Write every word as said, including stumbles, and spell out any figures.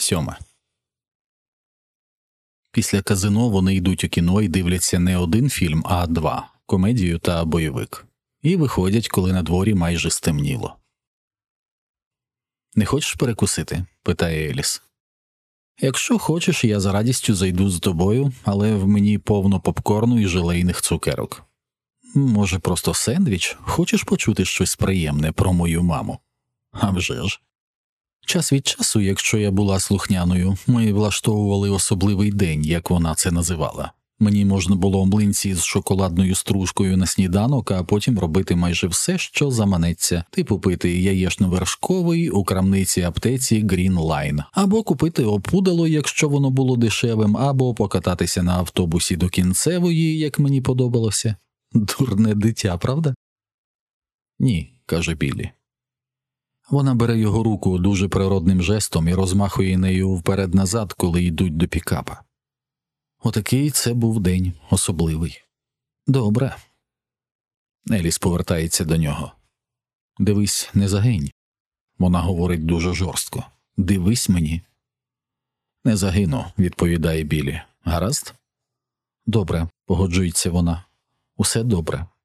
сьоме. Після казино вони йдуть у кіно і дивляться не один фільм, а два – комедію та бойовик. І виходять, коли на дворі майже стемніло. «Не хочеш перекусити?» – питає Еліс. «Якщо хочеш, я за радістю зайду з тобою, але в мені повно попкорну і желейних цукерок. Може, просто сендвіч? Хочеш почути щось приємне про мою маму?» «А вже ж. Час від часу, якщо я була слухняною, ми влаштовували особливий день, як вона це називала. Мені можна було млинці з шоколадною стружкою на сніданок, а потім робити майже все, що заманеться, типу пити яєчно-вершковий у крамниці-аптеці Green Line, або купити опудало, якщо воно було дешевим, або покататися на автобусі до кінцевої, як мені подобалося. Дурне дитя, правда?» «Ні», – каже Біллі. Вона бере його руку дуже природним жестом і розмахує нею вперед-назад, коли йдуть до пікапа. Отакий це був день особливий. «Добре». Еліс повертається до нього. «Дивись, не загинь». Вона говорить дуже жорстко. «Дивись мені». «Не загину», – відповідає Біллі. «Гаразд?» «Добре», – погоджується вона. «Усе добре».